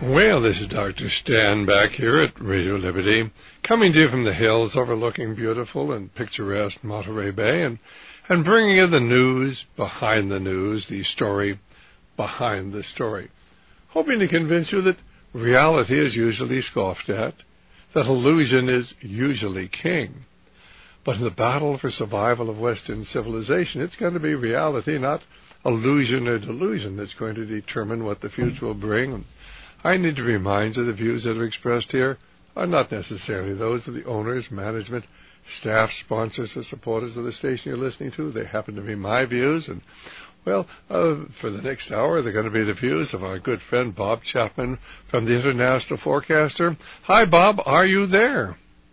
Well, this is Dr. Stan back here at Radio Liberty, coming to you from the hills overlooking beautiful and picturesque Monterey Bay, and bringing you the news behind the news, the story behind the story, hoping to convince you that reality is usually scoffed at, that illusion is usually king. But in the battle for survival of Western civilization, it's going to be reality, not illusion or delusion, that's going to determine what the future will bring. I need to remind you the views that are expressed here are not necessarily those of the owners, management, staff, sponsors, or supporters of the station you're listening to. They happen to be my views, and, well, for the next hour, they're going to be the views of our good friend Bob Chapman from the International Forecaster. Hi, Bob. Are you there?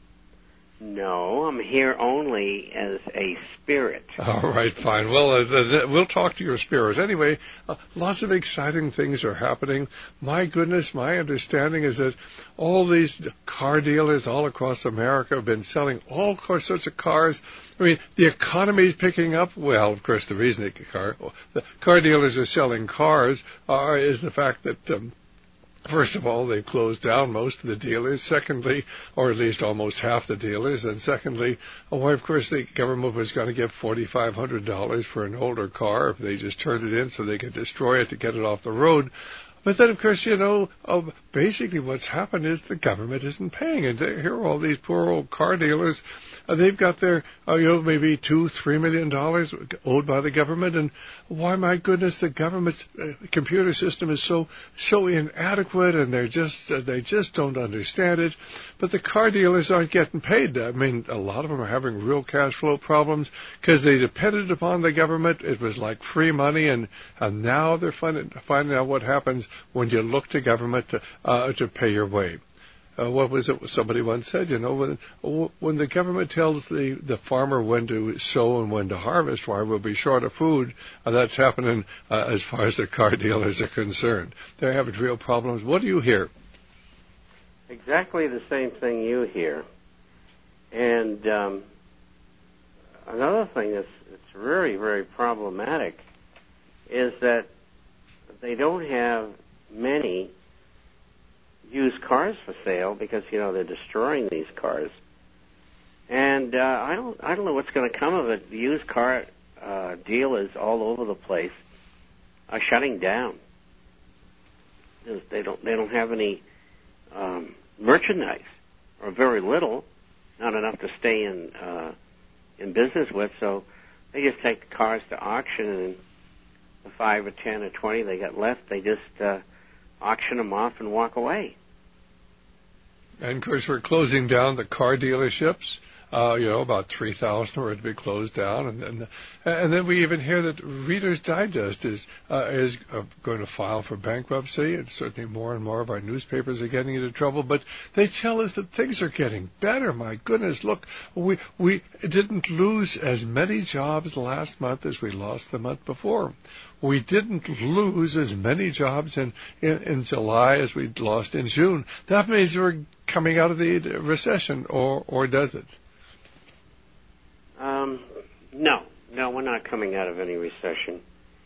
No, I'm here only as a spirit. All right, fine. Well, we'll talk to your spirit. Anyway, lots of exciting things are happening. My goodness, my understanding is that all these car dealers all across America have been selling all sorts of cars. I mean, the economy is picking up. Well, of course, the reason the car dealers are selling cars is the fact that first of all, they've closed down most of the dealers. Secondly, or at least almost half the dealers. And secondly, of course, the government was going to give $4,500 for an older car if they just turned it in so they could destroy it to get it off the road. But then, of course, basically what's happened is the government isn't paying. And here are all these poor old car dealers. They've got their, maybe $2-3 million owed by the government. And why, my goodness, the government's computer system is so inadequate, and they just don't understand it. But the car dealers aren't getting paid. I mean, a lot of them are having real cash flow problems because they depended upon the government. It was like free money, and now they're finding out what happens when you look to government to pay your way. What was it somebody once said? When the government tells the farmer when to sow and when to harvest, why, we'll be short of food. That's happening as far as the car dealers are concerned. They're having real problems. What do you hear? Exactly the same thing you hear. And another thing that's very, very problematic is that they don't have many used cars for sale because they're destroying these cars, and I don't know what's going to come of it. The used car dealers all over the place are shutting down. They don't have any merchandise, or very little, not enough to stay in business with. So they just take the cars to auction, and the 5 or 10 or 20 they got left, they just auction them off and walk away. And, of course, we're closing down the car dealerships. About 3,000 were to be closed down. And then we even hear that Reader's Digest is going to file for bankruptcy. And certainly more and more of our newspapers are getting into trouble. But they tell us that things are getting better. My goodness, look, we didn't lose as many jobs last month as we lost the month before. We didn't lose as many jobs in July as we lost in June. That means we're coming out of the recession, or does it? No, we're not coming out of any recession.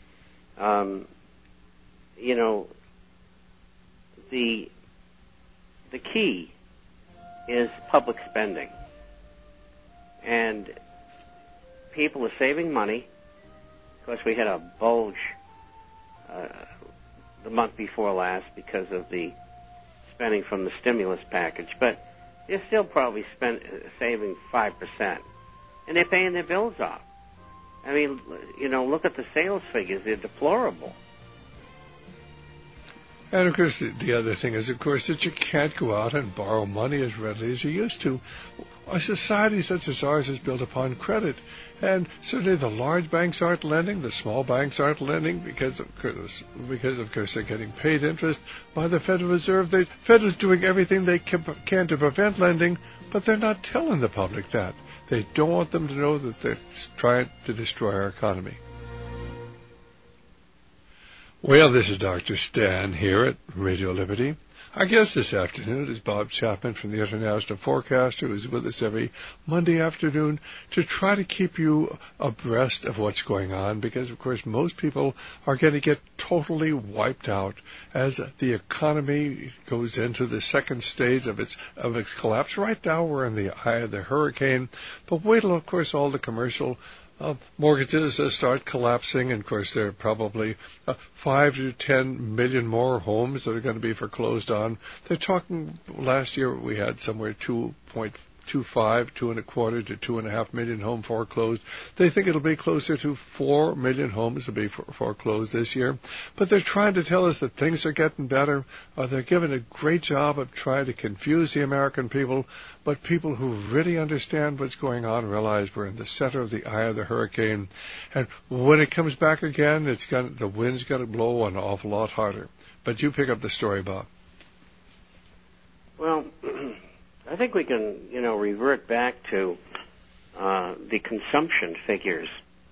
The key is public spending. And people are saving money. Of course, we had a bulge the month before last because of the spending from the stimulus package. But they're still probably saving 5%. And they're paying their bills off. I mean, look at the sales figures. They're deplorable. And, of course, the other thing is, of course, that you can't go out and borrow money as readily as you used to. A society such as ours is built upon credit. And certainly the large banks aren't lending, the small banks aren't lending because of course, they're getting paid interest by the Federal Reserve. The Fed is doing everything they can to prevent lending, but they're not telling the public that. They don't want them to know that they're trying to destroy our economy. Well, this is Dr. Stan here at Radio Liberty. Our guest this afternoon is Bob Chapman from the International Forecaster, who's with us every Monday afternoon to try to keep you abreast of what's going on, because, of course, most people are going to get totally wiped out as the economy goes into the second stage of its collapse. Right now we're in the eye of the hurricane, but wait till, of course, all the commercial mortgages start collapsing, and of course there are probably 5 to 10 million more homes that are going to be foreclosed on. They're talking, last year we had somewhere 2.25 to 2.5 million home foreclosed. They think it'll be closer to 4 million homes to be foreclosed this year. But they're trying to tell us that things are getting better. They're giving a great job of trying to confuse the American people. But people who really understand what's going on realize we're in the center of the eye of the hurricane. And when it comes back again, the wind's going to blow an awful lot harder. But you pick up the story, Bob. Well, I think we can, revert back to the consumption figures,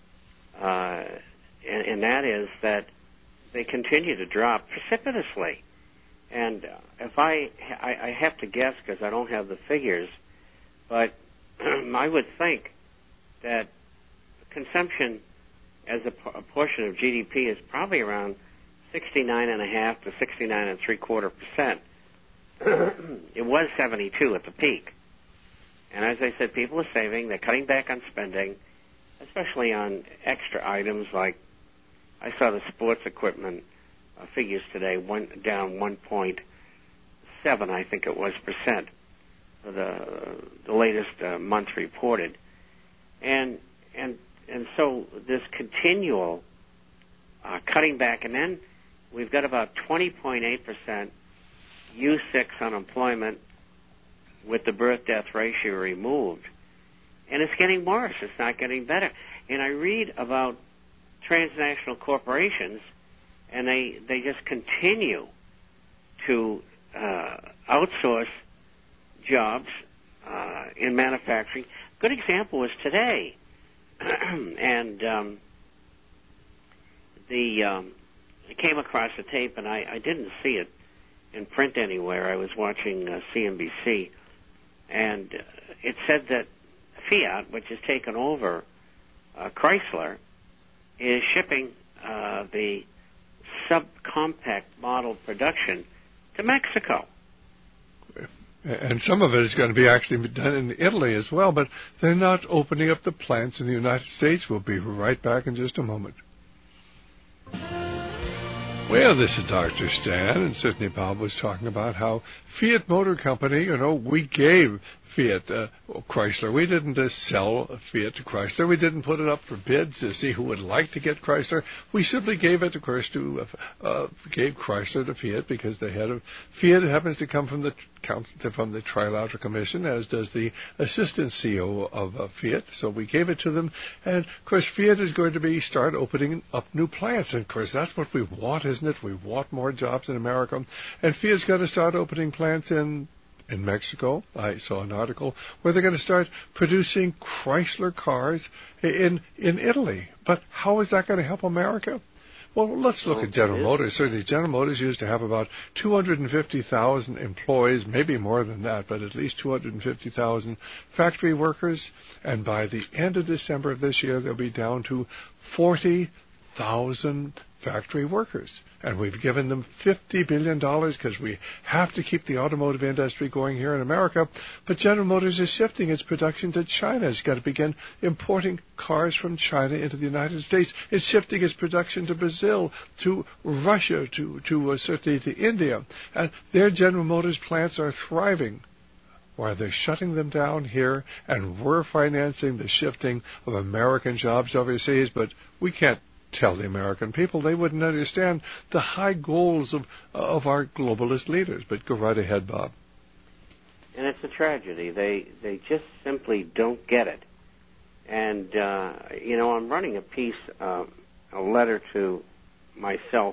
and that is that they continue to drop precipitously. And if I have to guess because I don't have the figures, but I would think that consumption as a portion of GDP is probably around 69.5 to 69.75%. It was 72 at the peak. And as I said, people are saving. They're cutting back on spending, especially on extra items like I saw the sports equipment figures today down 1.7, I think it was, percent for the latest month reported. And so this continual cutting back, and then we've got about 20.8% U6 unemployment with the birth-death ratio removed. And it's getting worse. It's not getting better. And I read about transnational corporations, and they just continue to outsource jobs in manufacturing. Good example was today. And I came across a tape, and I didn't see it in print anywhere. I was watching CNBC, and it said that Fiat, which has taken over Chrysler, is shipping the subcompact model production to Mexico. And some of it is going to be actually done in Italy as well, but they're not opening up the plants in the United States. We'll be right back in just a moment. Well, this is Dr. Stan, and Sidney Bob was talking about how Fiat Motor Company, we gave Fiat Chrysler. We didn't sell Fiat to Chrysler. We didn't put it up for bids to see who would like to get Chrysler. We simply gave it, of course, gave Chrysler to Fiat because the head of Fiat happens to come from the Trilateral Commission, as does the assistant CEO of Fiat. So we gave it to them, and of course Fiat is going to start opening up new plants. And of course that's what we want, isn't it? We want more jobs in America, and Fiat's going to start opening plants in Mexico. I saw an article where they're going to start producing Chrysler cars in Italy. But how is that going to help America? Well, let's look at General Motors. Certainly, General Motors used to have about 250,000 employees, maybe more than that, but at least 250,000 factory workers. And by the end of December of this year, they'll be down to 40,000 factory workers. And we've given them $50 billion because we have to keep the automotive industry going here in America. But General Motors is shifting its production to China. It's got to begin importing cars from China into the United States. It's shifting its production to Brazil, to Russia, to certainly to India. And their General Motors plants are thriving, while they're shutting them down here, and we're financing the shifting of American jobs overseas. But we can't tell the American people. They wouldn't understand the high goals of our globalist leaders. But go right ahead, Bob. And it's a tragedy. They just simply don't get it. And, I'm running a piece, a letter to myself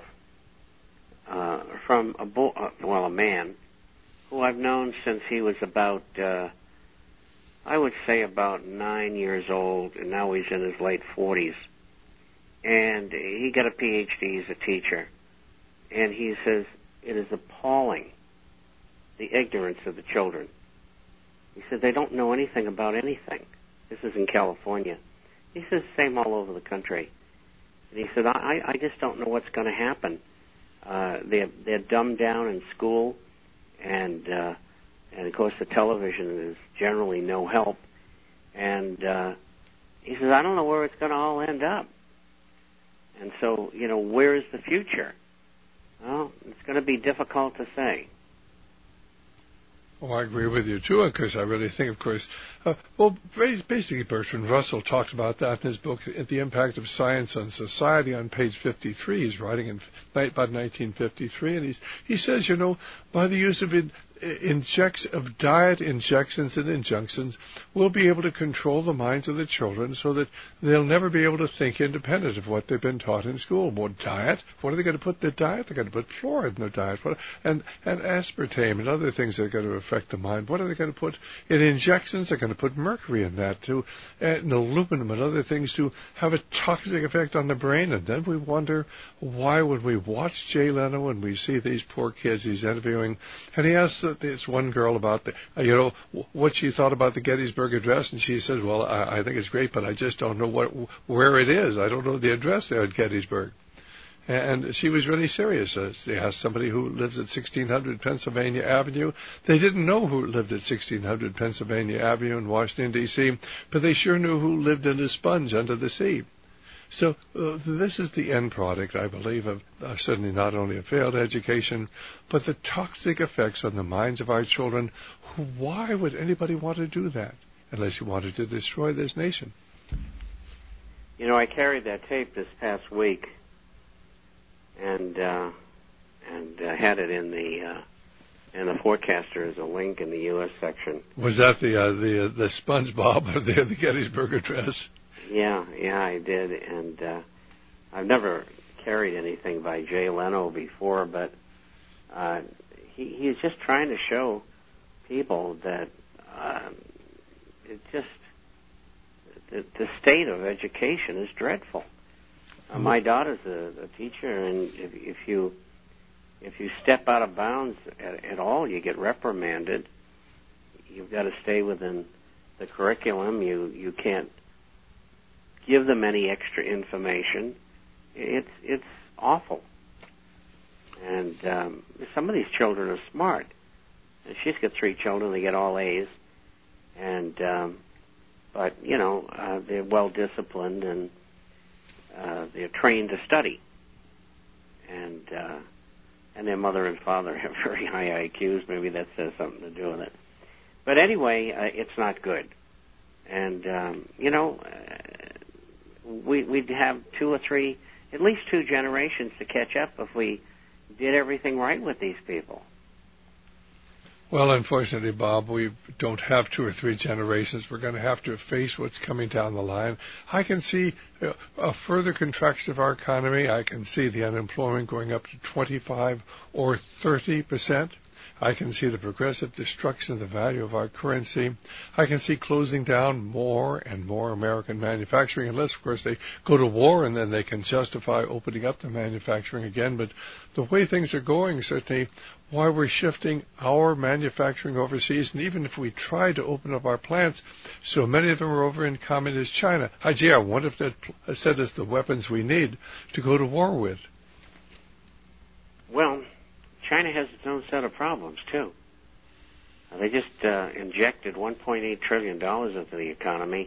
from a man who I've known since he was about, I would say about 9 years old, and now he's in his late 40s. And he got a PhD, he's a teacher. And he says, it is appalling, the ignorance of the children. He said, they don't know anything about anything. This is in California. He says, same all over the country. And he said, I just don't know what's going to happen. They're dumbed down in school, and of course the television is generally no help. And he says, I don't know where it's going to all end up. And so, where is the future? Well, it's going to be difficult to say. Oh, I agree with you, too, because I really think, of course, basically Bertrand Russell talked about that in his book, The Impact of Science on Society, on page 53. He's writing in about 1953, and he says, by the use of diet injections and injunctions, we'll be able to control the minds of the children so that they'll never be able to think independent of what they've been taught in school. More diet? What are they going to put in their diet? They're going to put fluoride in their diet, and aspartame and other things that are going to affect the mind. What are they going to put in injections? They're going to put mercury in that too, and aluminum and other things to have a toxic effect on the brain. And then we wonder why when we watch Jay Leno and we see these poor kids he's interviewing, and he asks this one girl about what she thought about the Gettysburg Address, and she says, well, I think it's great, but I just don't know where it is. I don't know the address there at Gettysburg. And she was really serious. They asked somebody who lives at 1600 Pennsylvania Avenue. They didn't know who lived at 1600 Pennsylvania Avenue in Washington, D.C., but they sure knew who lived in a sponge under the sea. So this is the end product, I believe, of certainly not only a failed education, but the toxic effects on the minds of our children. Why would anybody want to do that unless you wanted to destroy this nation? I carried that tape this past week, and had it in the forecaster as a link in the U.S. section. Was that the SpongeBob of the Gettysburg Address? Yeah, I did, and I've never carried anything by Jay Leno before, but he's just trying to show people that the state of education is dreadful. My daughter's a teacher, and if you step out of bounds at all, you get reprimanded. You've got to stay within the curriculum. You can't give them any extra information. It's awful. And some of these children are smart. And she's got 3 children; they get all A's, and but they're well disciplined and they're trained to study, and their mother and father have very high IQs. Maybe that says something to do with it. But anyway, it's not good. And we'd have 2 or 3, at least 2 generations to catch up if we did everything right with these people. Well, unfortunately, Bob, we don't have 2 or 3 generations. We're going to have to face what's coming down the line. I can see a further contraction of our economy. I can see the unemployment going up to 25 or 30%. I can see the progressive destruction of the value of our currency. I can see closing down more and more American manufacturing, unless, of course, they go to war and then they can justify opening up the manufacturing again. But the way things are going, certainly, why we're shifting our manufacturing overseas, and even if we try to open up our plants, so many of them are over in communist China. I wonder if that sent us the weapons we need to go to war with. Well, China has its own set of problems, too. They just injected $1.8 trillion into the economy.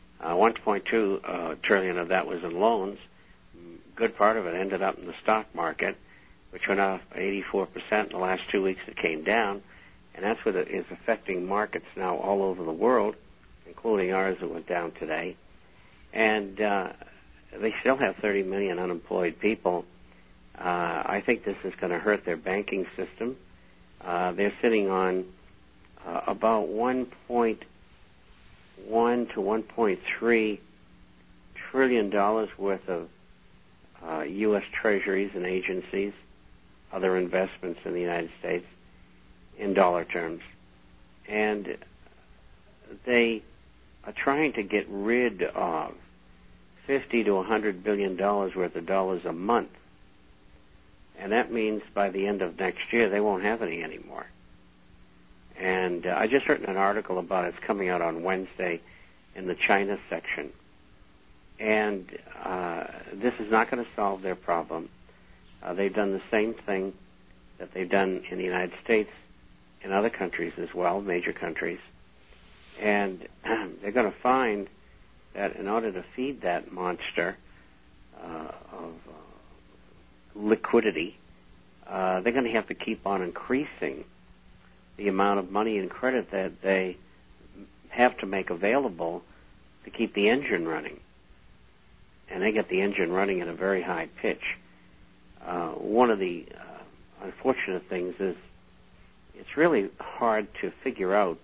1.2 trillion of that was in loans. A good part of it ended up in the stock market, which went up 84% in the last 2 weeks. It came down, and that's what is affecting markets now all over the world, including ours that went down today. And they still have 30 million unemployed people. I think this is going to hurt their banking system. They're sitting on about $1.1 to $1.3 trillion worth of U.S. treasuries and agencies, other investments in the United States, in dollar terms. And they are trying to get rid of $50 to $100 billion worth of dollars a month. And that means by the end of next year, they won't have any anymore. And I just written an article about it. It's coming out on Wednesday in the China section. And this is not going to solve their problem. They've done the same thing that they've done in the United States and other countries as well, major countries. And they're going to find that in order to feed that monster of liquidity, they're going to have to keep on increasing the amount of money and credit that they have to make available to keep the engine running. And they get the engine running at a very high pitch. One of the unfortunate things is it's really hard to figure out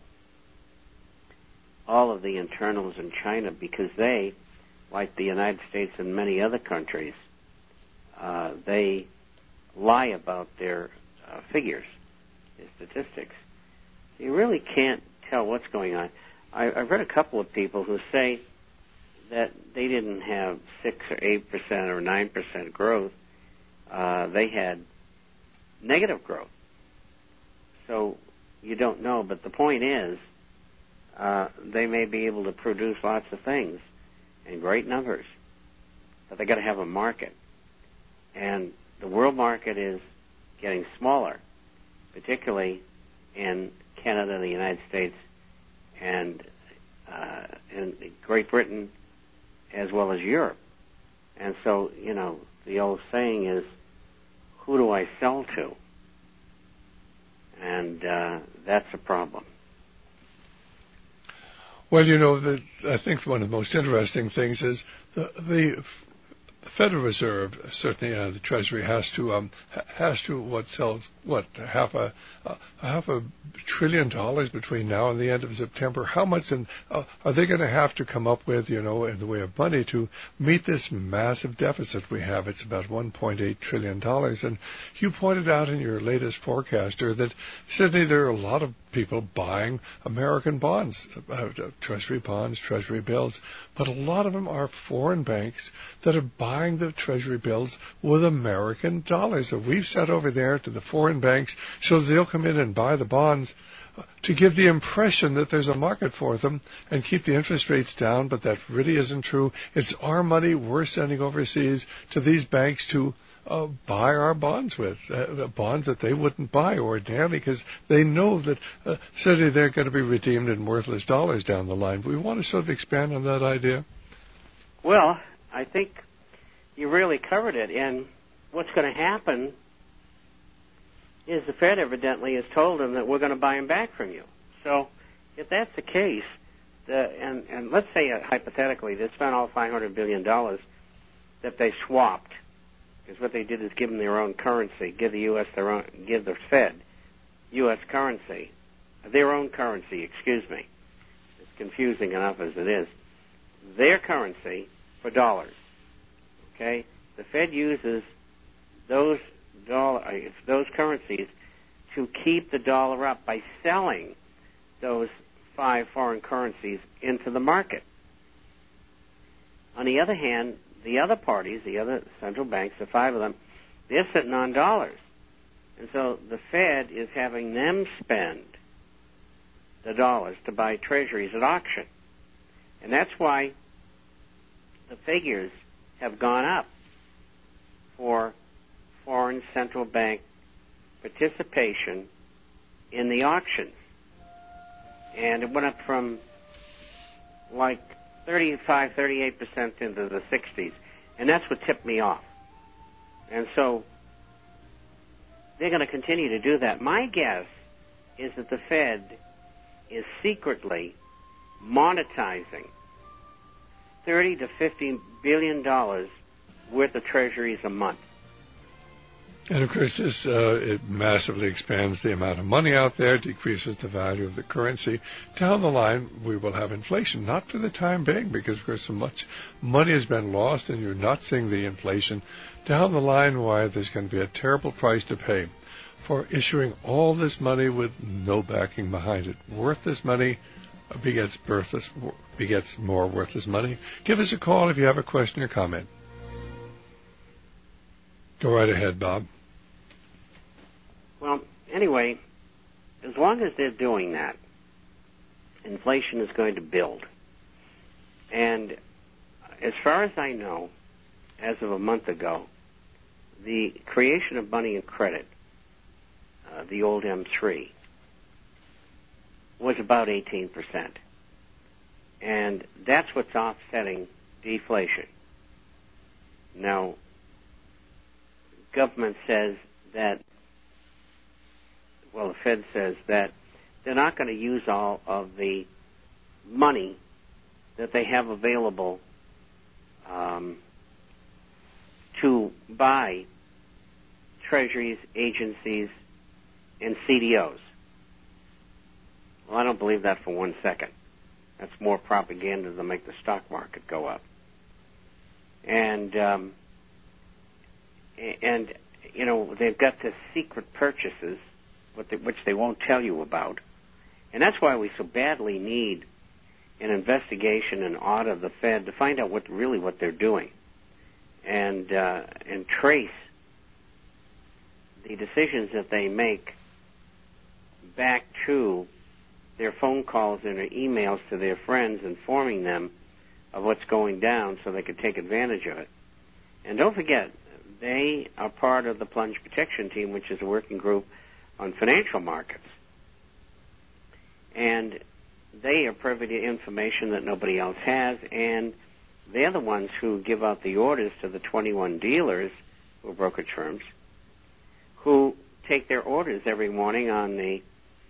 all of the internals in China because they, like the United States and many other countries, they lie about their figures, their statistics. You really can't tell what's going on. I've read a couple of people who say that they didn't have 6 or 8% or 9% growth. They had negative growth. So you don't know, but the point is they may be able to produce lots of things in great numbers, but they got to have a market. And the world market is getting smaller, particularly in Canada, the United States, and in Great Britain, as well as Europe. And so, you know, the old saying is, who do I sell to? And that's a problem. Well, you know, I think one of the most interesting things is the Federal Reserve, certainly the Treasury, has to half a trillion dollars between now and the end of September. How much are they going to have to come up with, you know, in the way of money to meet this massive deficit we have? It's about $1.8 trillion. And you pointed out in your latest forecaster that certainly there are a lot of people buying American bonds, Treasury bonds, Treasury bills, but a lot of them are foreign banks that are buying the Treasury bills with American dollars that we've sent over there to the foreign banks so they'll come in and buy the bonds to give the impression that there's a market for them and keep the interest rates down, but that really isn't true. It's our money we're sending overseas to these banks to buy our bonds with, the bonds that they wouldn't buy ordinarily because they know that certainly they're going to be redeemed in worthless dollars down the line. We want to sort of expand on that idea. Well, I think you really covered it, and what's going to happen is the Fed evidently has told them that we're going to buy them back from you. So if that's the case, and let's say hypothetically they spent all $500 billion that they swapped, because what they did is give them their own currency, give the Fed U.S. currency, their own currency, excuse me. It's confusing enough as it is. Their currency for dollars. Okay? The Fed uses those currencies to keep the dollar up by selling those 5 foreign currencies into the market. On the other hand, the other parties, the other central banks, the 5 of them, they're sitting on dollars. And so the Fed is having them spend the dollars to buy treasuries at auction. And that's why the figures have gone up for foreign central bank participation in the auctions. And it went up from like 35, 38% into the 60s. And that's what tipped me off. And so they're going to continue to do that. My guess is that the Fed is secretly monetizing $30 to $50 billion worth of treasuries a month. And of course, this it massively expands the amount of money out there, decreases the value of the currency. Down the line, we will have inflation, not for the time being, because of course so much money has been lost, and you're not seeing the inflation. Down the line, why there's going to be a terrible price to pay for issuing all this money with no backing behind it. Worthless money begets more worthless money. Give us a call if you have a question or comment. Go right ahead, Bob. Well, anyway, as long as they're doing that, inflation is going to build. And as far as I know, as of a month ago, the creation of money and credit, the old M3, was about 18%. And that's what's offsetting deflation. Now, government says that, well, the Fed says that they're not going to use all of the money that they have available to buy treasuries, agencies, and CDOs. Well, I don't believe that for 1 second. That's more propaganda to make the stock market go up. And you know, they've got the secret purchases, which they won't tell you about. And that's why we so badly need an investigation and audit of the Fed to find out what they're doing, and trace the decisions that they make back to their phone calls and their emails to their friends, informing them of what's going down so they could take advantage of it. And don't forget, they are part of the Plunge Protection Team, which is a working group on financial markets. And they are privy to information that nobody else has, and they're the ones who give out the orders to the 21 dealers, who are brokerage firms, who take their orders every morning on the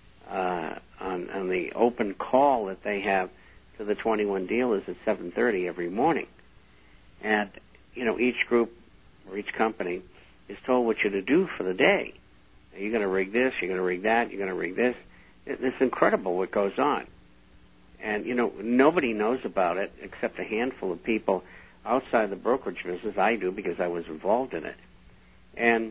open call that they have to the 21 dealers at 7:30 every morning. And, you know, each group or each company is told what you're to do for the day. You're going to rig this, you're going to rig that, you're going to rig this. It's incredible what goes on. And, you know, nobody knows about it except a handful of people outside the brokerage business. I do, because I was involved in it. And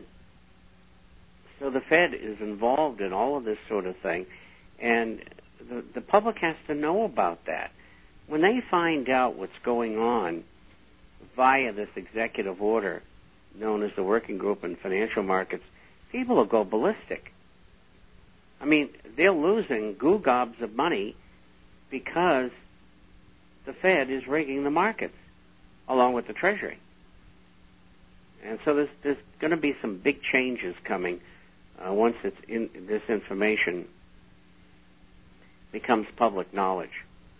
so the Fed is involved in all of this sort of thing, and the public has to know about that. When they find out what's going on via this executive order known as the Working Group in Financial Markets, people will go ballistic. I mean, they're losing goo gobs of money because the Fed is rigging the markets along with the Treasury. And so there's going to be some big changes coming once this information becomes public knowledge.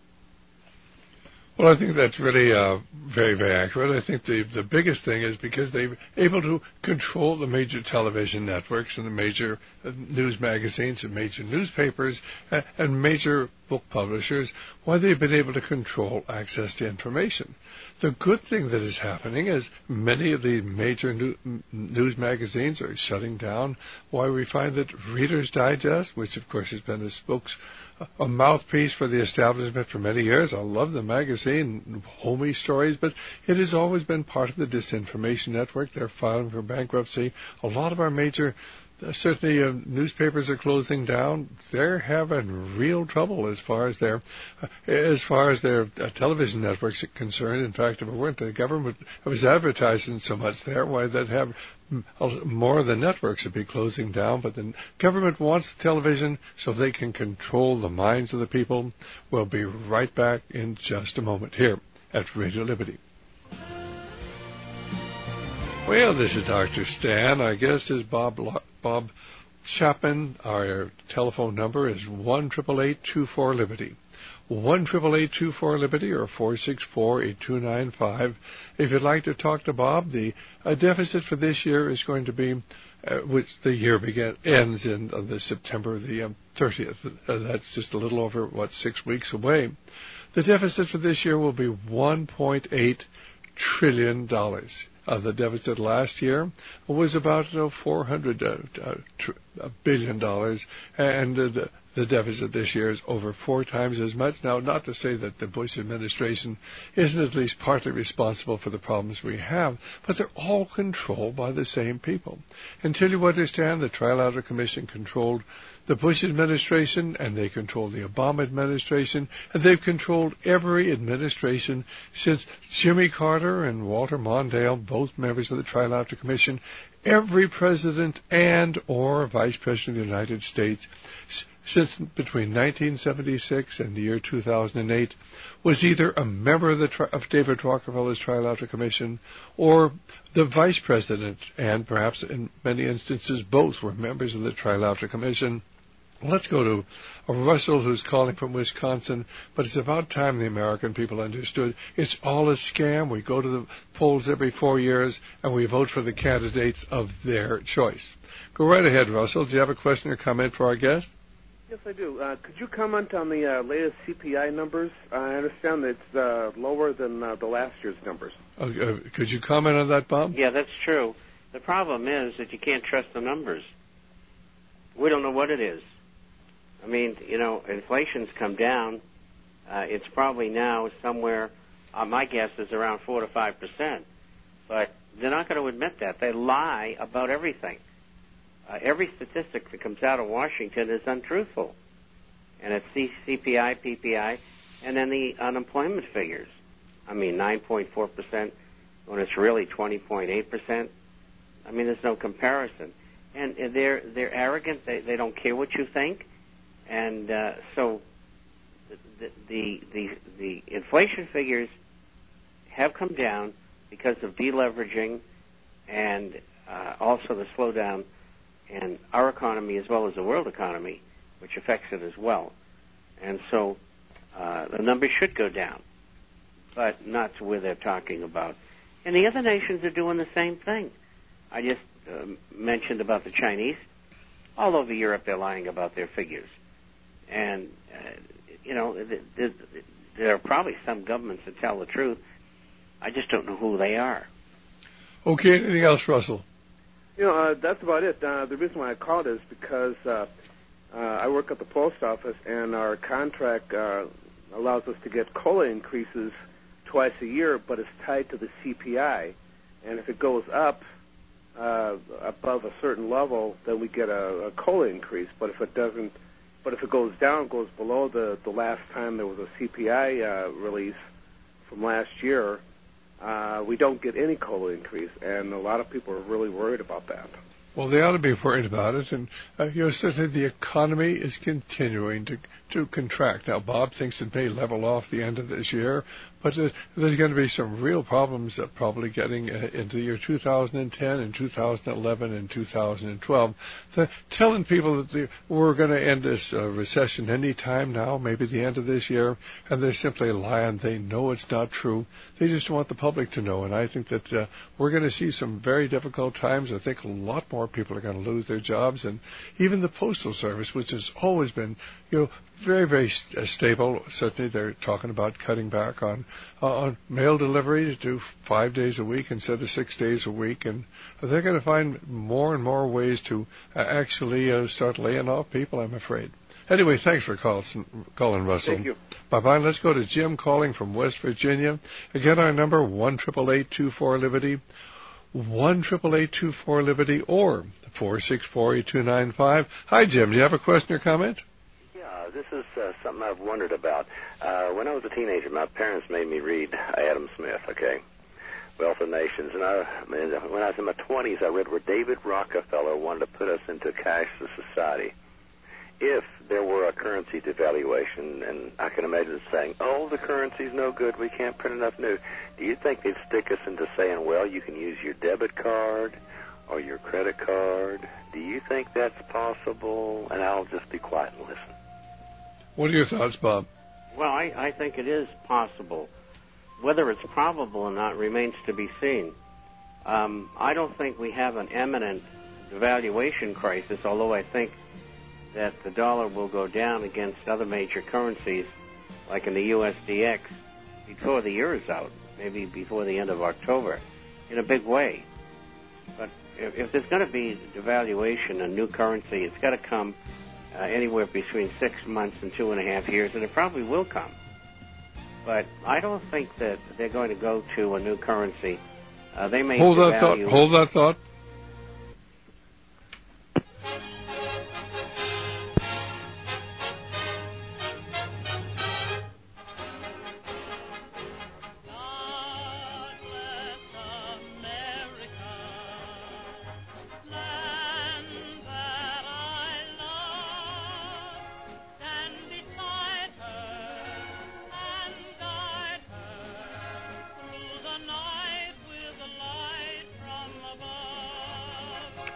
Well, I think that's really very, very accurate. I think the biggest thing is because they're able to control the major television networks and the major news magazines and major newspapers and major book publishers, why they've been able to control access to information. The good thing that is happening is many of the major news magazines are shutting down. Why we find that Reader's Digest, which of course has been a mouthpiece for the establishment for many years. I love the magazine, homey stories, but it has always been part of the disinformation network. They're filing for bankruptcy. A lot of our major certainly, newspapers are closing down. They're having real trouble as far as their television networks are concerned. In fact, if it weren't the government was advertising so much there, why they'd have more of the networks would be closing down. But the government wants television so they can control the minds of the people. We'll be right back in just a moment here at Radio Liberty. Well, this is Dr. Stan. Our guest is Bob Chapman. Our telephone number is 1-888-24-LIBERTY. 1-888-24-LIBERTY or 464-8295. If you'd like to talk to Bob, the deficit for this year is going to be, which the year ends in the September the 30th. That's just a little over, 6 weeks away. The deficit for this year will be $1.8 trillion. The deficit last year was about $400 billion, and the deficit this year is over 4 times as much. Now, not to say that the Bush administration isn't at least partly responsible for the problems we have, but they're all controlled by the same people. Until you understand, the Trilateral Commission controlled the Bush administration, and they controlled the Obama administration, and they've controlled every administration since Jimmy Carter and Walter Mondale, both members of the Trilateral Commission. Every president and or vice president of the United States since between 1976 and the year 2008 was either a member of David Rockefeller's Trilateral Commission or the vice president, and perhaps in many instances both were members of the Trilateral Commission. Let's go to Russell, who's calling from Wisconsin, but it's about time the American people understood it's all a scam. We go to the polls every 4 years, and we vote for the candidates of their choice. Go right ahead, Russell. Do you have a question or comment for our guest? Yes, I do. Could you comment on the latest CPI numbers? I understand that it's lower than the last year's numbers. Could you comment on that, Bob? Yeah, that's true. The problem is that you can't trust the numbers. We don't know what it is. I mean, inflation's come down. It's probably now somewhere, my guess is around 4 to 5%. But they're not going to admit that. They lie about everything. Every statistic that comes out of Washington is untruthful. And it's CPI, PPI, and then the unemployment figures. I mean, 9.4% when it's really 20.8%. I mean, there's no comparison. And they're arrogant. They don't care what you think. And so the inflation figures have come down because of deleveraging and also the slowdown in our economy as well as the world economy, which affects it as well. And so the numbers should go down, but not to where they're talking about. And the other nations are doing the same thing. I just mentioned about the Chinese. All over Europe, they're lying about their figures. And, there are probably some governments that tell the truth. I just don't know who they are. Okay, anything else, Russell? That's about it. The reason why I called is because I work at the post office, and our contract allows us to get COLA increases twice a year, but it's tied to the CPI. And if it goes up above a certain level, then we get a COLA increase. But if it doesn't, if it goes down, goes below the last time there was a CPI release from last year, we don't get any COLA increase, and a lot of people are really worried about that. Well, they ought to be worried about it, and certainly the economy is continuing to contract. Now, Bob thinks it may level off the end of this year, but there's going to be some real problems probably getting into the year 2010 and 2011 and 2012. Telling people that we're going to end this recession any time now, maybe the end of this year, and they're simply lying. They know it's not true. They just want the public to know, and I think that we're going to see some very difficult times. I think a lot more people are going to lose their jobs, and even the Postal Service, which has always been, very, very stable. Certainly, they're talking about cutting back on mail delivery to do 5 days a week instead of 6 days a week, and they're going to find more and more ways to actually start laying off people, I'm afraid. Anyway, thanks for calling, Russell. Thank you. Bye-bye. Let's go to Jim calling from West Virginia. Again, our number, 1-888-24-LIBERTY, 1-888-24-LIBERTY, or 464-8295. Hi, Jim. Do you have a question or comment? Yeah, this is something I've wondered about. When I was a teenager, my parents made me read Adam Smith, Wealth of Nations. And when I was in my 20s, I read where David Rockefeller wanted to put us into a cashless society. If there were a currency devaluation, and I can imagine saying, the currency's no good, we can't print enough new, do you think they'd stick us into saying, well, you can use your debit card or your credit card? Do you think that's possible? And I'll just be quiet and listen. What are your thoughts, Bob? Well, I think it is possible. Whether it's probable or not remains to be seen. I don't think we have an imminent devaluation crisis, although I think that the dollar will go down against other major currencies, like in the USDX, before the year is out, maybe before the end of October, in a big way. But if there's going to be devaluation, a new currency, it's got to come anywhere between 6 months and 2.5 years, and it probably will come. But I don't think that they're going to go to a new currency. They may Hold that thought.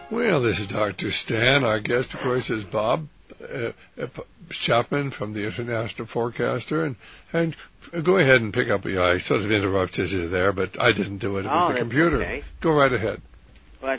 Well, this is Dr. Stan. Our guest, of course, is Bob Chapman from the International Forecaster. And go ahead and pick up. I sort of interrupted you there, but I didn't do it. It was the computer. Okay. Go right ahead. But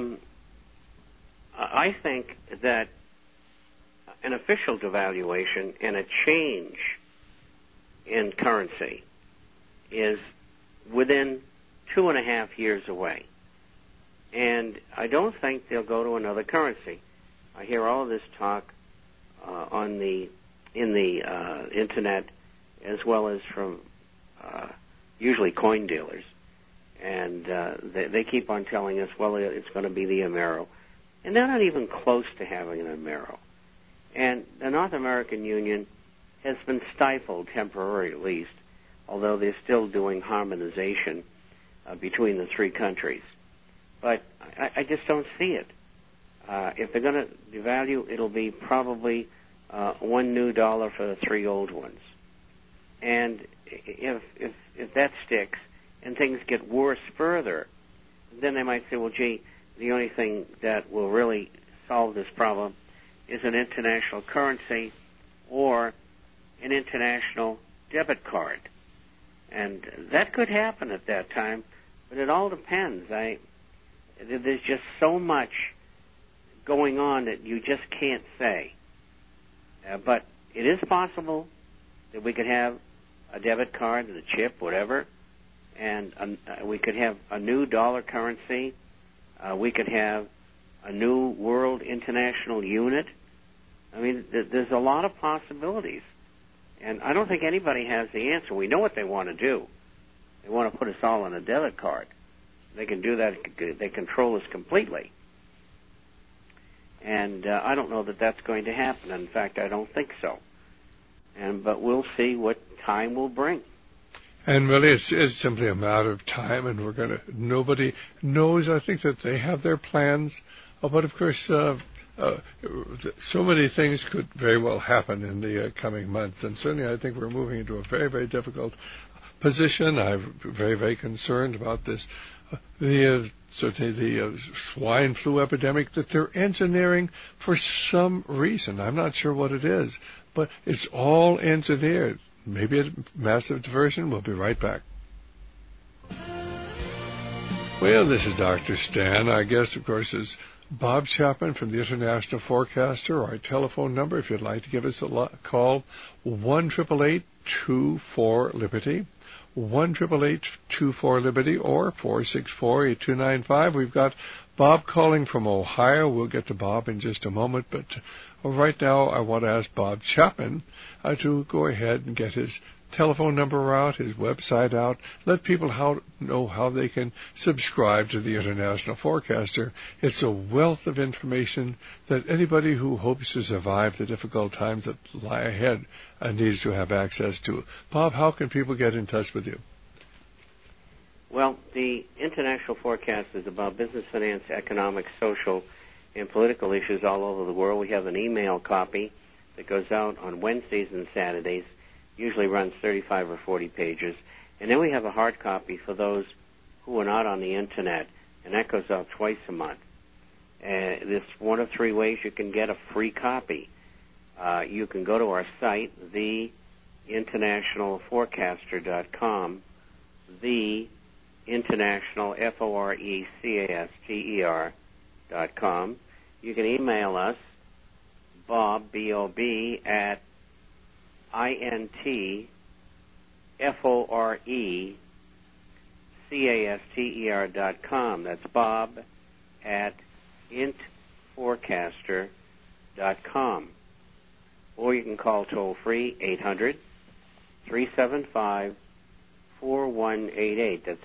I think that an official devaluation and a change in currency is within 2.5 years away. And I don't think they'll go to another currency. I hear all of this talk in the internet, as well as from usually coin dealers, and they keep on telling us, well, it's going to be the Amero, and they're not even close to having an Amero. And the North American Union has been stifled temporarily, at least, although they're still doing harmonization between the three countries. But I just don't see it. If they're going to devalue, it'll be probably one new dollar for the three old ones. And if that sticks and things get worse further, then they might say, well, gee, the only thing that will really solve this problem is an international currency or an international debit card. And that could happen at that time, but it all depends. There's just so much going on that you just can't say. But it is possible that we could have a debit card, the chip, whatever, and we could have a new dollar currency. We could have a new world international unit. I mean, there's a lot of possibilities. And I don't think anybody has the answer. We know what they want to do. They want to put us all on a debit card. They can do that. They control us completely. And I don't know that that's going to happen. In fact, I don't think so. But we'll see what time will bring. And really, it's simply a matter of time, and nobody knows. I think that they have their plans, but of course, so many things could very well happen in the coming months. And certainly, I think we're moving into a very, very difficult position. I'm very, very concerned about this. Certainly the swine flu epidemic that they're engineering for some reason. I'm not sure what it is, but it's all engineered. Maybe a massive diversion. We'll be right back. Well, this is Dr. Stan. Our guest, of course, is Bob Chapman from the International Forecaster. Our telephone number, if you'd like to give us a call, 1-888-24-LIBERTY. 1-888-24-LIBERTY or 464-8295. We've got Bob calling from Ohio. We'll get to Bob in just a moment, but right now I want to ask Bob Chapman to go ahead and get his telephone number out, his website out, let people know how they can subscribe to the International Forecaster. It's a wealth of information that anybody who hopes to survive the difficult times that lie ahead needs to have access to. Bob, how can people get in touch with you? Well, the International Forecast is about business, finance, economic, social, and political issues all over the world. We have an email copy that goes out on Wednesdays and Saturdays, usually runs 35 or 40 pages. And then we have a hard copy for those who are not on the Internet, and that goes out twice a month. There's one of three ways you can get a free copy. You can go to our site, theinternationalforecaster.com, theinternationalforecaster.com. You can email us, Bob, B-O-B, at INTFORECASTER.com. That's Bob at intforecaster.com. Or you can call toll free 800-375-4188. That's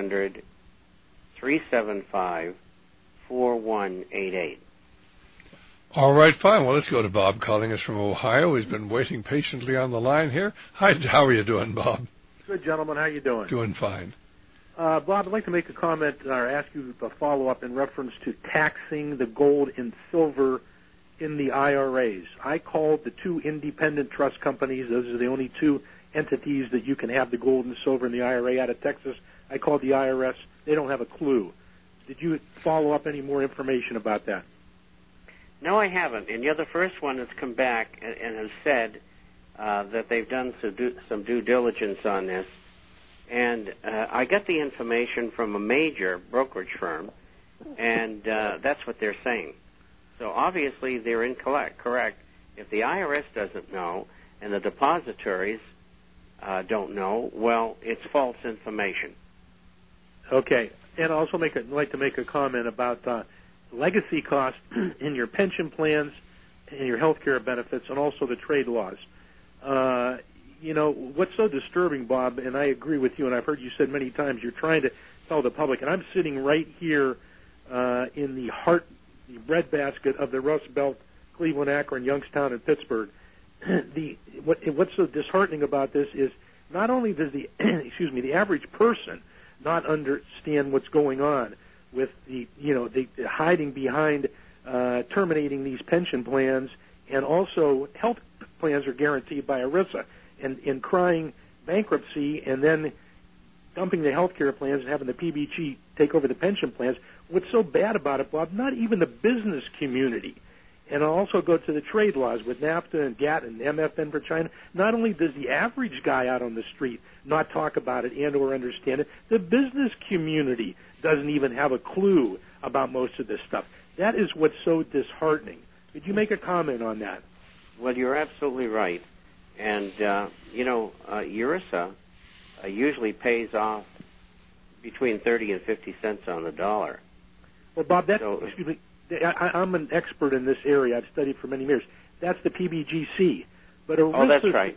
800-375-4188. All right, fine. Well, let's go to Bob calling us from Ohio. He's been waiting patiently on the line here. Hi, how are you doing, Bob? Good, gentlemen. How are you doing? Doing fine. Bob, I'd like to make a comment or ask you a follow-up in reference to taxing the gold and silver in the IRAs. I called the two independent trust companies. Those are the only two entities that you can have the gold and silver in the IRA out of Texas. I called the IRS. They don't have a clue. Did you follow up any more information about that? No, I haven't. And you're the first one that's come back and has said that they've done some due diligence on this. And I got the information from a major brokerage firm, and that's what they're saying. So obviously they're incorrect. Correct. If the IRS doesn't know and the depositories don't know, well, it's false information. Okay. And I also like to make a comment about legacy costs in your pension plans and your health care benefits and also the trade laws. What's so disturbing, Bob, and I agree with you, and I've heard you said many times, you're trying to tell the public, and I'm sitting right here in the breadbasket of the Rust Belt, Cleveland, Akron, Youngstown, and Pittsburgh. What's so disheartening about this is not only does the average person not understand what's going on with the hiding behind terminating these pension plans, and also health plans are guaranteed by ERISA, and crying bankruptcy and then dumping the health care plans and having the PBG take over the pension plans. What's so bad about it, Bob, not even the business community, and I'll also go to the trade laws with NAFTA and GATT and MFN for China, not only does the average guy out on the street not talk about it and or understand it, the business community doesn't even have a clue about most of this stuff. That is what's so disheartening. Could you make a comment on that? Well, you're absolutely right. And, ERISA usually pays off between 30 and 50 cents on the dollar. Well, Bob, I'm an expert in this area. I've studied for many years. That's the PBGC. But ERISA, that's right.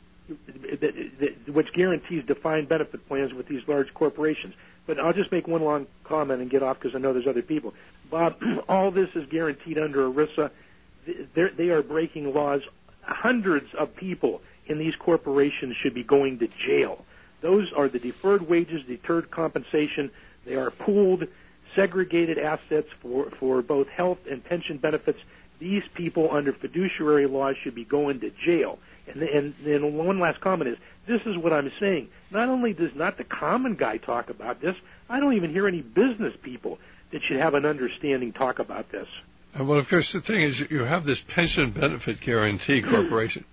Which guarantees defined benefit plans with these large corporations. But I'll just make one long comment and get off because I know there's other people. Bob, all this is guaranteed under ERISA. They are breaking laws. Hundreds of people in these corporations should be going to jail. Those are the deferred wages, deferred compensation. They are pooled, segregated assets for both health and pension benefits. These people under fiduciary laws should be going to jail. And one last comment is, this is what I'm saying. Not only does not the common guy talk about this, I don't even hear any business people that should have an understanding talk about this. Well, of course, the thing is, you have this pension benefit guarantee corporation.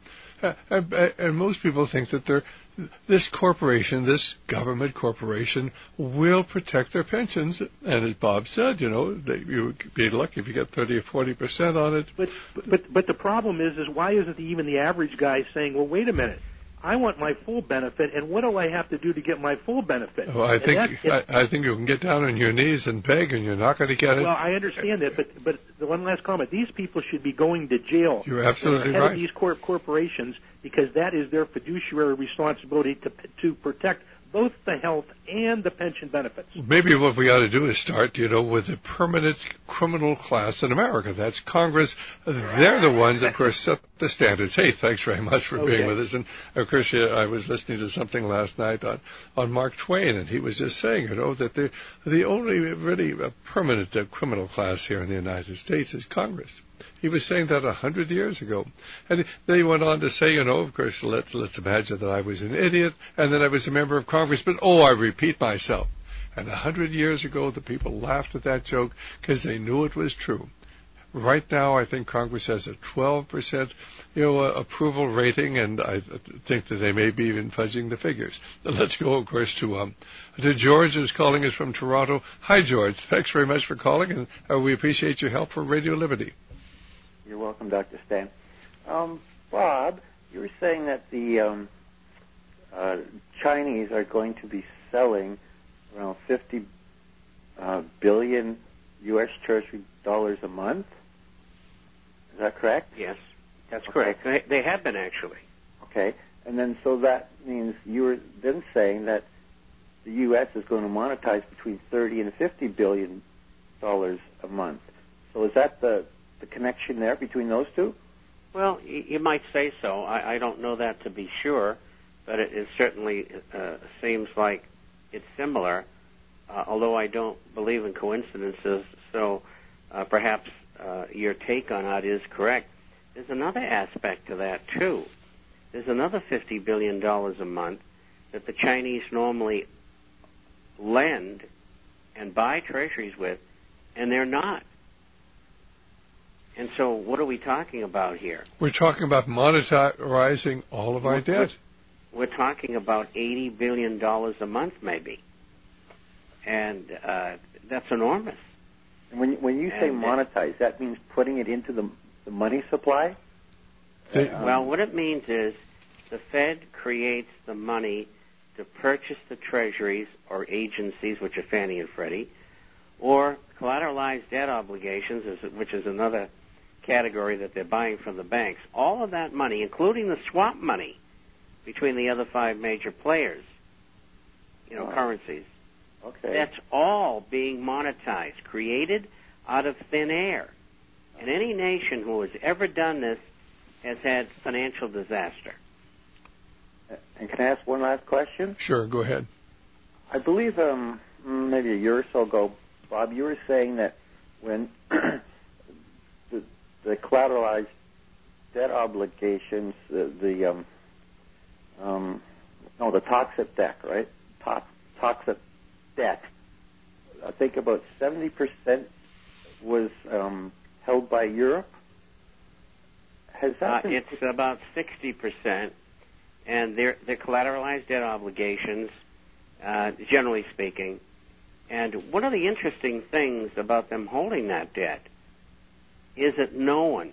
And most people think that this corporation, this government corporation, will protect their pensions. And as Bob said, you'd be lucky if you get 30 or 40% on it. But the problem is why isn't even the average guy saying, well, wait a minute, I want my full benefit, and what do I have to do to get my full benefit? Well, I think you can get down on your knees and beg, and you're not going to get it. Well, I understand that, but the one last comment: these people should be going to jail. You're absolutely right. Of these corporations, because that is their fiduciary responsibility to protect both the health and the pension benefits. Maybe what we ought to do is start, with a permanent criminal class in America. That's Congress. They're the ones, of course, set the standards. Hey, thanks very much for being with us. And, of course, I was listening to something last night on Mark Twain, and he was just saying, that the only really permanent criminal class here in the United States is Congress. He was saying that 100 years ago. And then he went on to say, of course, let's imagine that I was an idiot and that I was a member of Congress, but, I repeat myself. And 100 years ago, the people laughed at that joke because they knew it was true. Right now, I think Congress has a 12%, approval rating, and I think that they may be even fudging the figures. Let's go, of course, to George, who's calling us from Toronto. Hi, George. Thanks very much for calling, and we appreciate your help for Radio Liberty. You're welcome, Dr. Stan. Bob, you were saying that the Chinese are going to be selling around 50 billion U.S. Treasury dollars a month. Is that correct? Yes, that's correct. They have been, actually. Okay. And then so that means you were then saying that the U.S. is going to monetize between 30 and 50 billion dollars a month. So is that the connection there between those two? Well, you might say so. I don't know that to be sure, but it certainly seems like it's similar, although I don't believe in coincidences, so perhaps your take on that is correct. There's another aspect to that, too. There's another $50 billion a month that the Chinese normally lend and buy treasuries with, and they're not. And so what are we talking about here? We're talking about monetizing all of our debt. We're talking about $80 billion a month, maybe. And that's enormous. When you say monetize, that means putting it into the money supply? Well, what it means is the Fed creates the money to purchase the treasuries or agencies, which are Fannie and Freddie, or collateralized debt obligations, which is another category that they're buying from the banks. All of that money, including the swap money between the other five major players, currencies, that's all being monetized, created out of thin air. And any nation who has ever done this has had financial disaster. And can I ask one last question? Sure, go ahead. I believe maybe a year or so ago, Bob, you were saying that when the collateralized debt obligations, the toxic debt, right? Toxic debt. I think about 70% was held by Europe. Has that been... It's about 60%, and they're collateralized debt obligations, generally speaking. And one of the interesting things about them holding that debt is that no one,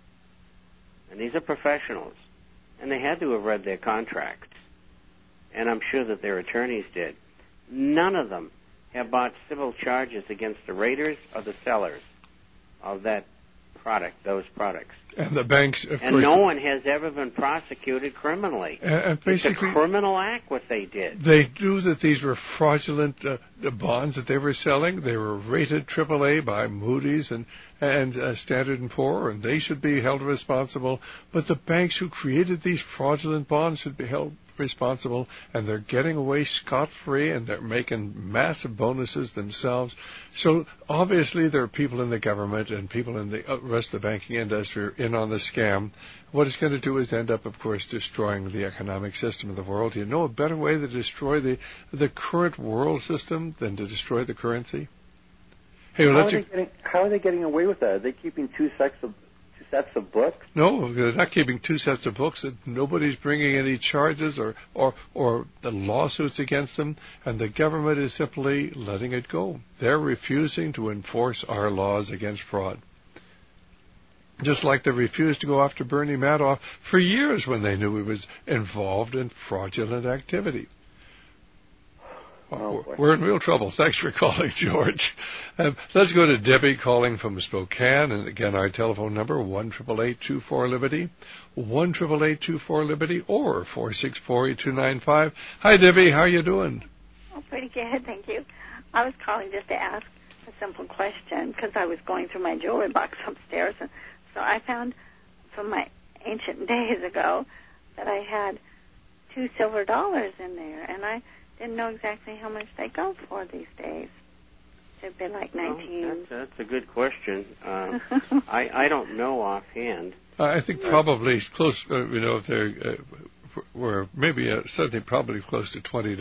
and these are professionals, and they had to have read their contracts, and I'm sure that their attorneys did, none of them have brought civil charges against the raters or the sellers of that product, those products. And the banks, of and course, no one has ever been prosecuted criminally. And basically, it's a criminal act what they did. They knew that these were fraudulent the bonds that they were selling. They were rated AAA by Moody's and Standard & Poor's, and they should be held responsible. But the banks who created these fraudulent bonds should be held responsible, and they're getting away scot-free, and they're making massive bonuses themselves. So obviously there are people in the government and people in the rest of the banking industry in on the scam. What it's going to do is end up, of course, destroying the economic system of the world. Do you know a better way to destroy the current world system than to destroy the currency? Hey, how are they getting away with that? Are they keeping two sets of books? No, they're not keeping two sets of books. Nobody's bringing any charges or the lawsuits against them, and the government is simply letting it go. They're refusing to enforce our laws against fraud. Just like they refused to go after Bernie Madoff for years when they knew he was involved in fraudulent activity. We're in real trouble. Thanks for calling, George. Let's go to Debbie calling from Spokane. And again, our telephone number, 1-888-24-LIBERTY, 1-888-24-LIBERTY, or 464-8295. Hi, Debbie. How are you doing? Oh, pretty good, thank you. I was calling just to ask a simple question because I was going through my jewelry box upstairs. And so I found from my ancient days ago that I had $2 silver in there. And I didn't know exactly how much they go for these days. They've been like 19. That's a good question. I don't know offhand. I think probably close. If they're were maybe certainly probably close to $20,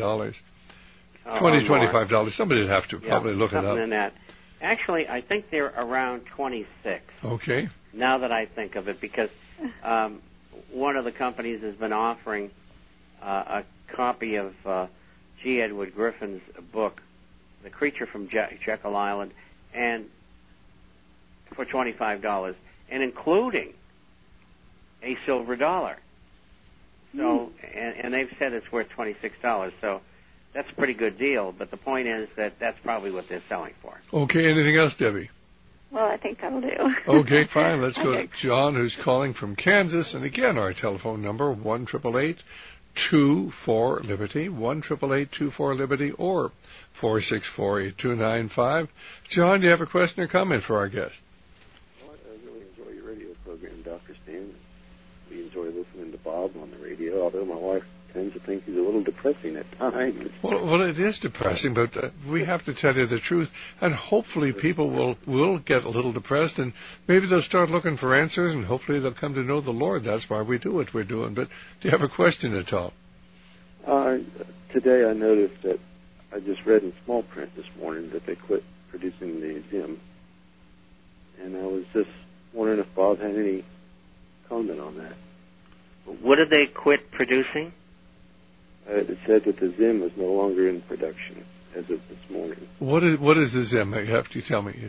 $25. Somebody would have to probably look it up. In that. Actually, I think they're around 26. Okay. Now that I think of it, because one of the companies has been offering a copy of G. Edward Griffin's book, The Creature from Jekyll Island, and for $25, and including a silver dollar. So, and they've said it's worth $26. So that's a pretty good deal. But the point is that that's probably what they're selling for. Okay. Anything else, Debbie? Well, I think that'll do. Okay, fine. Let's go to John, who's calling from Kansas. And again, our telephone number, 1-888-24-LIBERTY, 1-888-24-LIBERTY, or 464-8295. John, do you have a question or comment for our guest? Well, I really enjoy your radio program, Dr. Stan. We enjoy listening to Bob on the radio, although my wife tends to think he's a little depressing at times. Well, it is depressing, but we have to tell you the truth, and hopefully people will get a little depressed, and maybe they'll start looking for answers, and hopefully they'll come to know the Lord. That's why we do what we're doing. But do you have a question at all? Today I noticed that I just read in small print this morning that they quit producing the Zim. And I was just wondering if Bob had any comment on that. What did they quit producing? It said that the Zim is no longer in production as of this morning. What is the Zim? You have to tell me.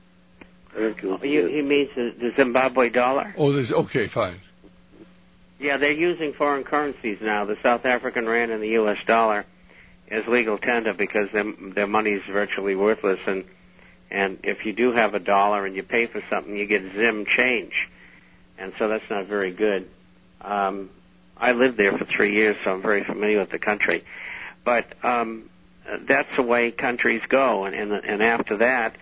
He means the Zimbabwe dollar? Oh, okay, fine. Yeah, they're using foreign currencies now. The South African rand and the U.S. dollar is legal tender because their money is virtually worthless. And if you do have a dollar and you pay for something, you get Zim change. And so that's not very good. I lived there for 3 years, so I'm very familiar with the country. But that's the way countries go. And after that,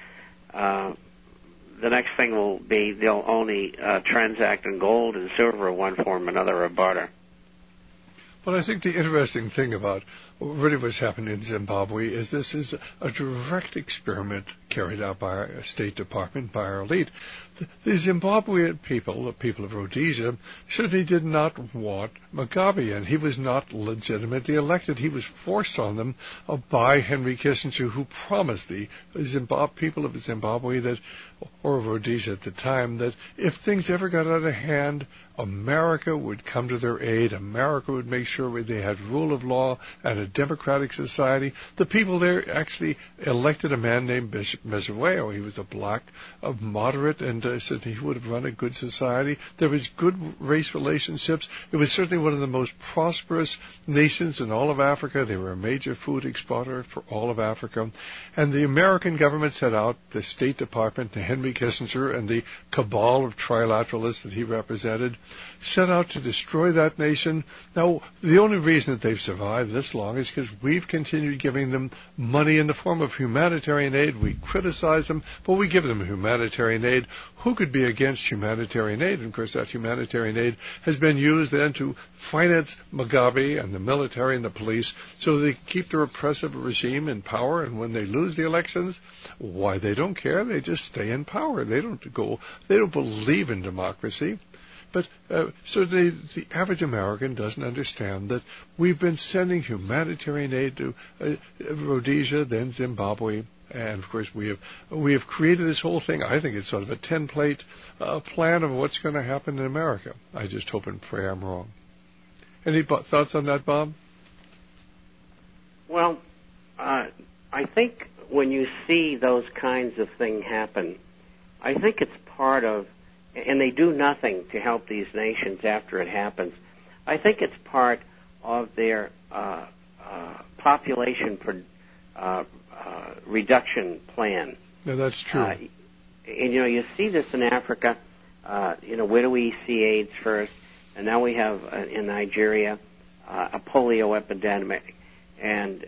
the next thing will be they'll only transact in gold and silver in one form or another or barter. But I think the interesting thing about really what's happening in Zimbabwe is this is a direct experiment carried out by our State Department, by our elite. The Zimbabwean people, the people of Rhodesia, certainly did not want Mugabe, and he was not legitimately elected. He was forced on them by Henry Kissinger, who promised the people of Zimbabwe that, or Rhodesia at the time, that if things ever got out of hand, America would come to their aid. America would make sure they had rule of law and a democratic society. The people there actually elected a man named Bishop Mesereau. He was a black, moderate, and said he would have run a good society. There was good race relationships. It was certainly one of the most prosperous nations in all of Africa. They were a major food exporter for all of Africa. And the American government set out, the State Department, Henry Kissinger, and the cabal of trilateralists that he represented, set out to destroy that nation. Now, the only reason that they've survived this long is because we've continued giving them money in the form of humanitarian aid. We criticize them, but we give them humanitarian aid. Who could be against humanitarian aid? And of course, that humanitarian aid has been used then to finance Mugabe and the military and the police so they keep the repressive regime in power, and when they lose the elections, why, they don't care. They just stay in power. They don't believe in democracy. But certainly the average American doesn't understand that we've been sending humanitarian aid to Rhodesia, then Zimbabwe, and of course we have created this whole thing. I think it's sort of a 10-plate plan of what's going to happen in America. I just hope and pray I'm wrong. Any thoughts on that, Bob? Well, I think when you see those kinds of things happen, I think it's part of, and they do nothing to help these nations after it happens. I think it's part of their population reduction plan. No, that's true. And you see this in Africa. Where do we see AIDS first? And now we have in Nigeria a polio epidemic, and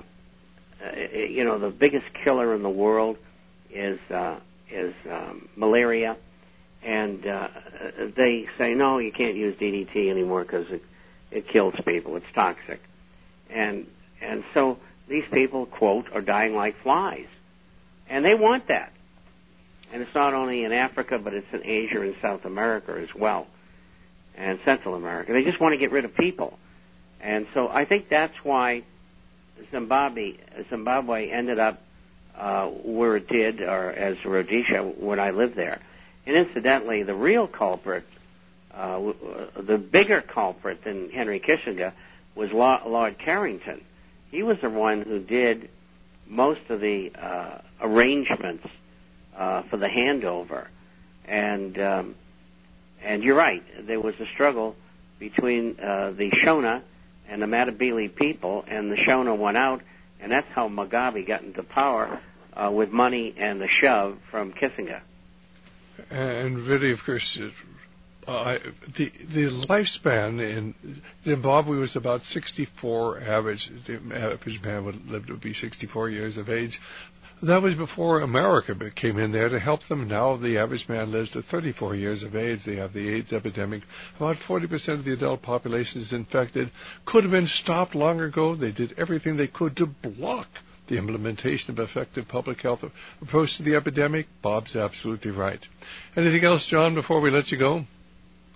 the biggest killer in the world is malaria. And they say, no, you can't use DDT anymore because it kills people. It's toxic. And so these people, quote, are dying like flies. And they want that. And it's not only in Africa, but it's in Asia and South America as well, and Central America. They just want to get rid of people. And so I think that's why Zimbabwe ended up where it did, or as Rhodesia, when I lived there. And incidentally, the real culprit, the bigger culprit than Henry Kissinger, was Lord Carrington. He was the one who did most of the arrangements for the handover. And you're right, there was a struggle between the Shona and the Matabele people, and the Shona won out, and that's how Mugabe got into power with money and the shove from Kissinger. And really, of course, the lifespan in Zimbabwe was about 64 average. The average man would live to be 64 years of age. That was before America came in there to help them. Now the average man lives to 34 years of age. They have the AIDS epidemic. About 40% of the adult population is infected. Could have been stopped long ago. They did everything they could to block the implementation of effective public health approach to the epidemic. Bob's absolutely right. Anything else, John, before we let you go?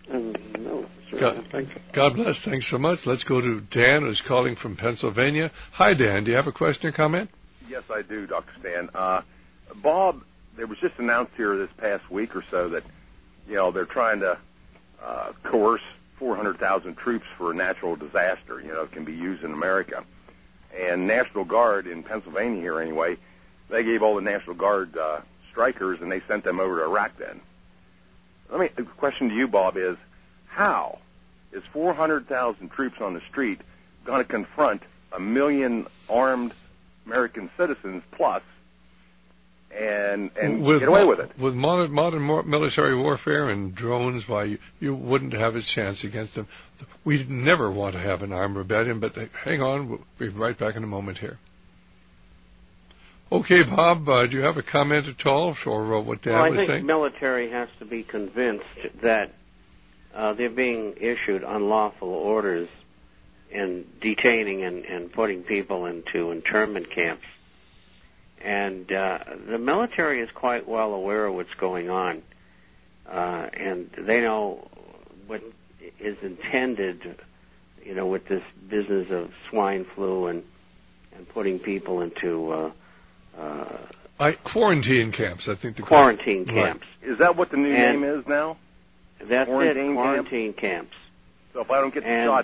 No, sir. Thanks. God bless. Thanks so much. Let's go to Dan, who's calling from Pennsylvania. Hi, Dan. Do you have a question or comment? Yes, I do, Dr. Stan. Bob, there was just announced here this past week or so that, they're trying to coerce 400,000 troops for a natural disaster, it can be used in America. And National Guard in Pennsylvania here anyway, they gave all the National Guard strikers and they sent them over to Iraq then. The question to you, Bob, is how is 400,000 troops on the street going to confront 1 million armed American citizens plus and get away with it? With modern military warfare and drones, why, you wouldn't have a chance against them. We'd never want to have an armed rebellion, but hang on, we'll be right back in a moment here. Okay, Bob, do you have a comment at all for what Dan was saying? I think military has to be convinced that they're being issued unlawful orders and detaining and putting people into internment camps. And the military is quite well aware of what's going on, and they know what is intended, with this business of swine flu and putting people into quarantine camps. I think the quarantine camps. Right. Is that what the new name is now? That's quarantine camps. So if I don't get the shot,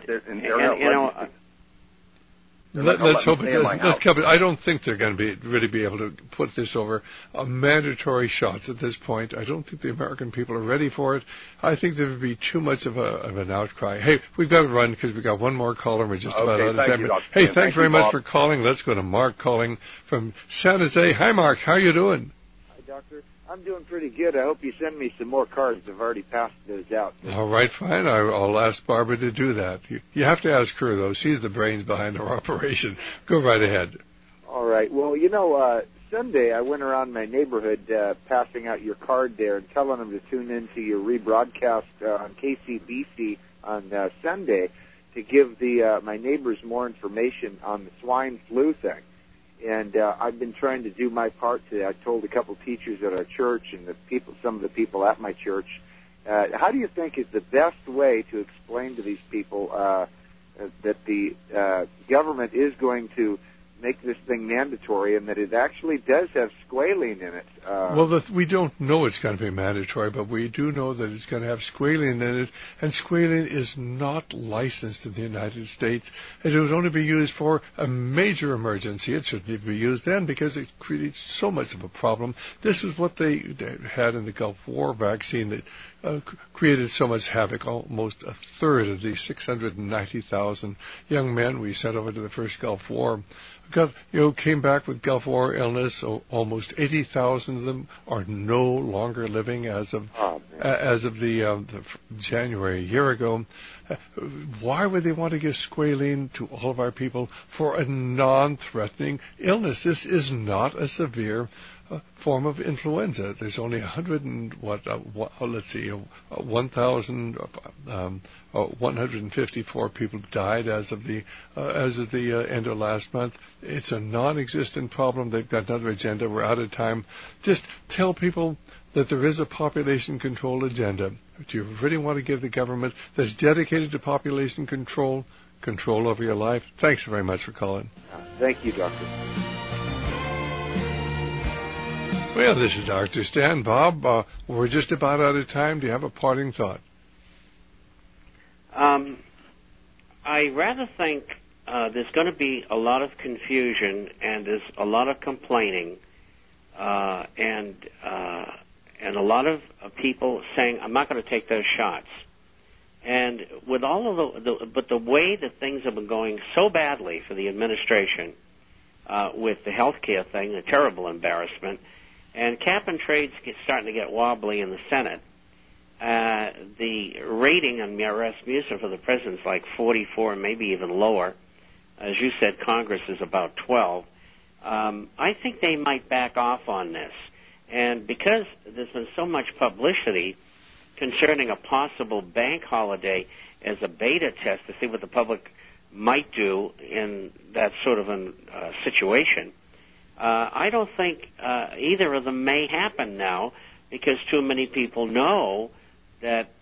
let's hope it doesn't. I don't think they're going to really be able to put this over mandatory shots at this point. I don't think the American people are ready for it. I think there would be too much of an outcry. Hey, we've got to run because we've got one more caller and we're just about out of time. Hey, thanks very much for calling. Let's go to Mark calling from San Jose. Hi, Mark. How are you doing? Hi, Doctor. I'm doing pretty good. I hope you send me some more cards. I've already passed those out. All right, fine. I'll ask Barbara to do that. You have to ask her, though. She's the brains behind our operation. Go right ahead. All right. Well, Sunday I went around my neighborhood passing out your card there and telling them to tune into your rebroadcast on KCBC on Sunday to give my neighbors more information on the swine flu thing. And I've been trying to do my part today. I told a couple teachers at our church and some of the people at my church. How do you think is the best way to explain to these people that the government is going to make this thing mandatory and that it actually does have squalene in it? We don't know it's going to be mandatory, but we do know that it's going to have squalene in it, and squalene is not licensed in the United States. It would only be used for a major emergency. It shouldn't even be used then because it creates so much of a problem. This is what they had in the Gulf War vaccine that created so much havoc. Almost a third of the 690,000 young men we sent over to the first Gulf War came back with Gulf War illness. So almost 80,000 of them are no longer living as of the January a year ago. Why would they want to give squalene to all of our people for a non-threatening illness? This is not a severe form of influenza. There's only 1,154 people died as of the end of last month. It's a non-existent problem. They've got another agenda. We're out of time. Just tell people that there is a population control agenda. Do you really want to give the government that's dedicated to population control over your life? Thanks very much for calling. Thank you, Doctor. Well, this is Dr. Stan. Bob, we're just about out of time. Do you have a parting thought? I rather think there's going to be a lot of confusion and there's a lot of complaining and a lot of people saying, I'm not going to take those shots. And with all of but the way that things have been going so badly for the administration with the health care thing, a terrible embarrassment, and cap and trade's starting to get wobbly in the Senate. The rating on Rasmussen for the president's like 44, maybe even lower. As you said, Congress is about 12. I think they might back off on this. And because there's been so much publicity concerning a possible bank holiday as a beta test to see what the public might do in that sort of a situation, I don't think either of them may happen now because too many people know that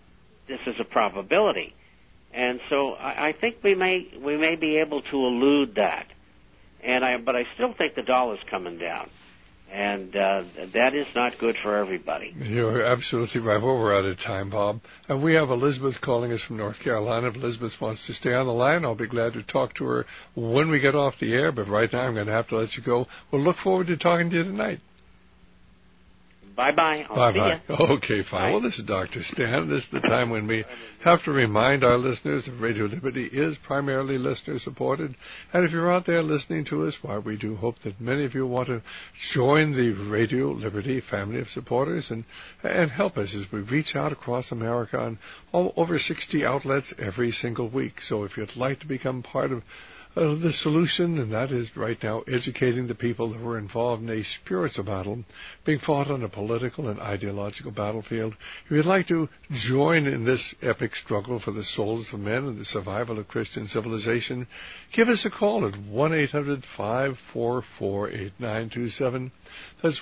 this is a probability. And so I think we may be able to elude that. But I still think the dollar's coming down. And that is not good for everybody. You're absolutely right. Well, we're out of time, Bob. And we have Elizabeth calling us from North Carolina. If Elizabeth wants to stay on the line, I'll be glad to talk to her when we get off the air. But right now, I'm going to have to let you go. We'll look forward to talking to you tonight. Bye-bye. Bye-bye. See ya. Okay, fine. Bye. Well, this is Dr. Stan. This is the time when we have to remind our listeners that Radio Liberty is primarily listener-supported. And if you're out there listening to us, why, we do hope that many of you want to join the Radio Liberty family of supporters and help us as we reach out across America on over 60 outlets every single week. So if you'd like to become part of the solution, and that is right now educating the people who are involved in a spiritual battle being fought on a political and ideological battlefield. If you'd like to join in this epic struggle for the souls of men and the survival of Christian civilization, give us a call at 1-800-544-8927. That's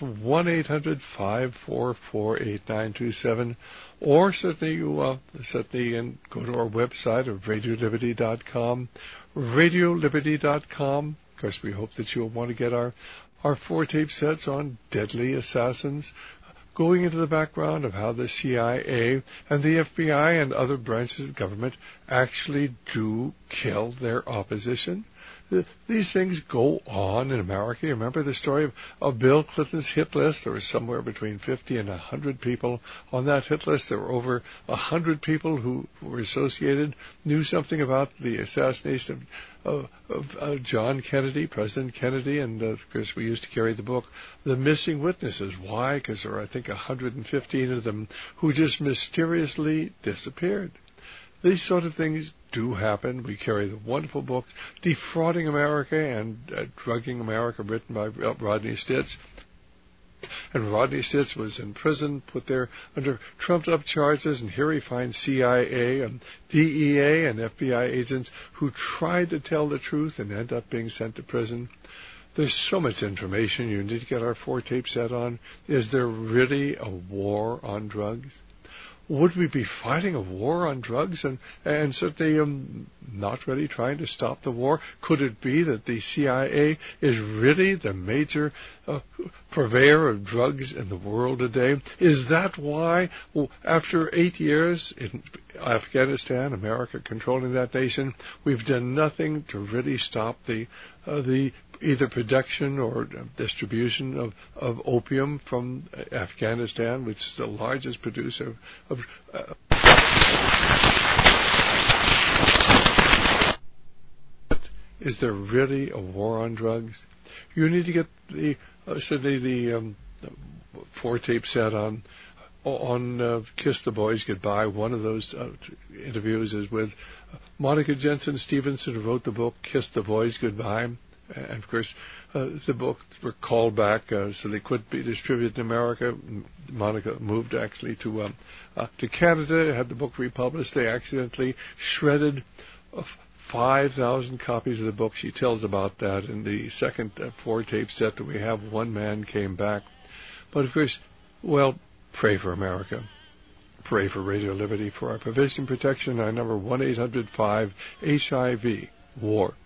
1-800-544-8927. Or certainly you go to our website of radioliberty.com, radioliberty.com. Of course, we hope that you'll want to get our 4 tape sets on deadly assassins, going into the background of how the CIA and the FBI and other branches of government actually do kill their opposition. These things go on in America. You remember the story of Bill Clinton's hit list? There was somewhere between 50 and 100 people on that hit list. There were over 100 people who were associated, knew something about the assassination of John Kennedy, President Kennedy, and of course we used to carry the book, The Missing Witnesses. Why? Because there were, I think, 115 of them who just mysteriously disappeared. These sort of things do happen. We carry the wonderful book, Defrauding America and Drugging America, written by Rodney Stitz. And Rodney Stitz was in prison, put there under trumped-up charges, and here he finds CIA and DEA and FBI agents who tried to tell the truth and end up being sent to prison. There's so much information you need to get our 4 tape set on. Is there really a war on drugs? Would we be fighting a war on drugs and certainly not really trying to stop the war? Could it be that the CIA is really the major purveyor of drugs in the world today? Is that why, after 8 years in Afghanistan, America controlling that nation, we've done nothing to really stop the either production or distribution of opium from Afghanistan, which is the largest producer of Is there really a war on drugs? You need to get the 4 tape set on Kiss the Boys Goodbye. One of those interviews is with Monica Jensen Stevenson, who wrote the book Kiss the Boys Goodbye. And, of course, the books were called back so they couldn't be distributed in America. Monica moved actually to Canada, had the book republished. They accidentally shredded 5,000 copies of the book. She tells about that in the second 4 tape set that we have. One man came back. But, of course, well, pray for America. Pray for Radio Liberty, for our provision protection. Our number 1-800-5-HIV-WAR.